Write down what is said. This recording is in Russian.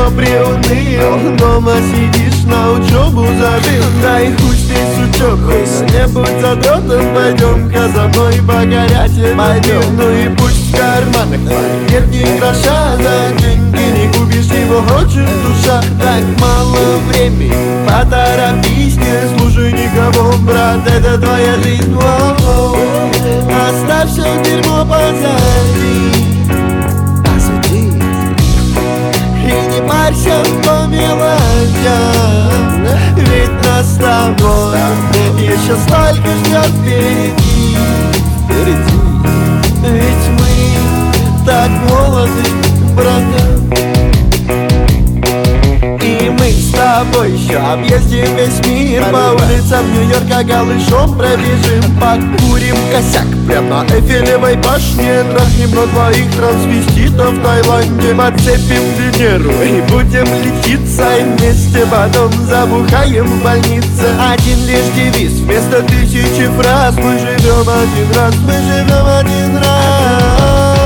что приуныл, дома сидишь, на учебу забил. Да и хуй здесь учеб, не будь задротом, пойдем-ка за мной погорять пойдем. Ну и пусть в карманах нет ни гроша, за деньги не купишь, его хочет душа. Так мало времени, поторопись, не слушай никого, брат, это твоя жизнь. Оставь все дерьмо позади, и не парься по мелочам, ведь нас с тобой еще столько ждет впереди. Ведь мы так молоды, братан. И мы с тобой еще объездим весь мир, по улицам Нью-Йорка голышом пробежим, покурим косяк прямо на Эйфелевой башне, трахнем на двоих трансвеститов в Таиланде, подцепим Венеру и будем лечиться, и вместе потом забухаем в больнице. Один лишь девиз вместо тысячи фраз: мы живем один раз, мы живем один раз.